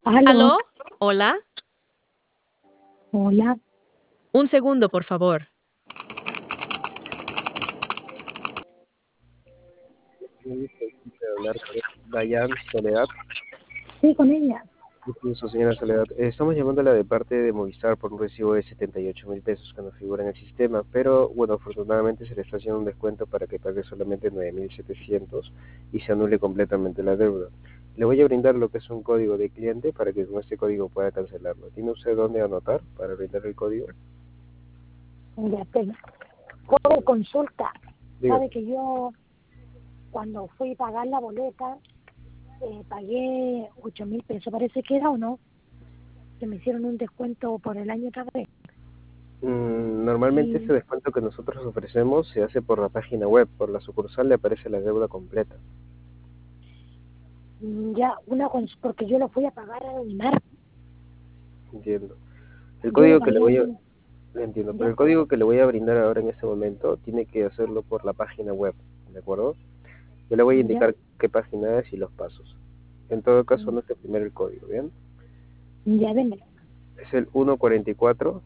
Aló, ¿Aló? ¿Hola? hola. Un segundo, por favor. Me gusta siempre hablar con Dayan Soledad. Sí, con ella. Incluso, señora Soledad, estamos llamándola de parte de Movistar por un recibo de 78.000 pesos que nos figura en el sistema, pero bueno, afortunadamente se le está haciendo un descuento para que pague solamente 9.700 y se anule completamente la deuda. Le voy a brindar lo que es un código de cliente para que con este código pueda cancelarlo. ¿Tiene usted dónde anotar para brindar el código? Ya tengo. Joven, consulta. Diga. Sabe que yo, cuando fui a pagar la boleta, pagué 8.000 pesos. Parece que era o no. Que me hicieron un descuento por el año otra vez. Normalmente ese Y descuento que nosotros ofrecemos se hace por la página web, por la sucursal le aparece la deuda completa. ya, porque yo lo fui a pagar a Unimar. Entiendo. El Yo lo código que le pagué voy a, así. le entiendo, pero Ya, el código que le voy a brindar ahora en este momento tiene que hacerlo por la página web, ¿de acuerdo? Yo le voy a ya, indicar qué página es y los pasos. En todo caso, no es primero el código, ¿bien? ya, démelo. Es el 144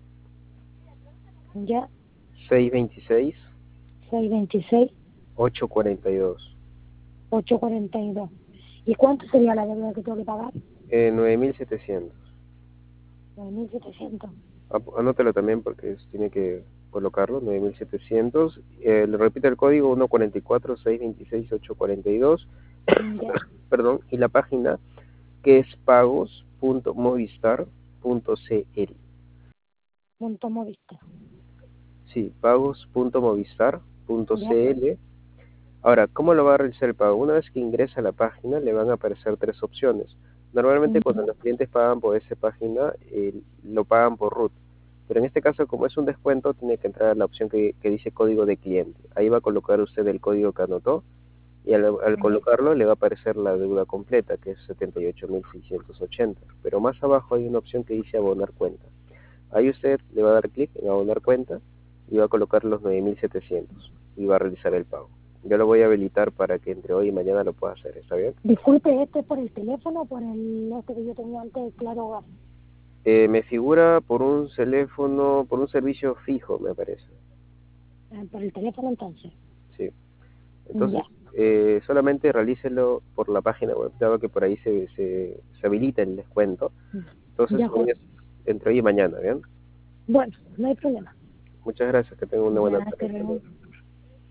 Ya, 626 626, 842. 842. ¿Y cuánto sería la deuda que tengo que pagar? 9.700. 9.700. Anótelo también porque tiene que colocarlo, 9.700. Le repito el código 144 626 842. Ya, Perdón, y la página que es pagos.movistar.cl. punto Movistar. Sí, Ya, pagos.movistar.cl. Ahora, ¿cómo lo va a realizar el pago? Una vez que ingresa a la página, le van a aparecer tres opciones. Normalmente cuando los clientes pagan por esa página, lo pagan por RUT. Pero en este caso, como es un descuento, tiene que entrar a la opción que dice código de cliente. Ahí va a colocar usted el código que anotó y al ya. colocarlo le va a aparecer la deuda completa, que es 78.680. Pero más abajo hay una opción que dice abonar cuenta. Ahí usted le va a dar clic en abonar cuenta y va a colocar los 9.700 y va a realizar el pago. Yo lo voy a habilitar para que entre hoy y mañana lo pueda hacer, ¿está bien? Disculpe, ¿este es por el teléfono o por el que yo tenía antes, Claro Gas? Me figura por un teléfono, por un servicio fijo, me parece. Por el teléfono entonces. Sí. Ya, Entonces, solamente realícelo por la página web, dado que por ahí se habilita el descuento. Entonces, ya, joven. entre hoy y mañana, ¿bien? Bueno, no hay problema. Muchas gracias, que tengan una buena Ya, tarde. Hasta pero luego.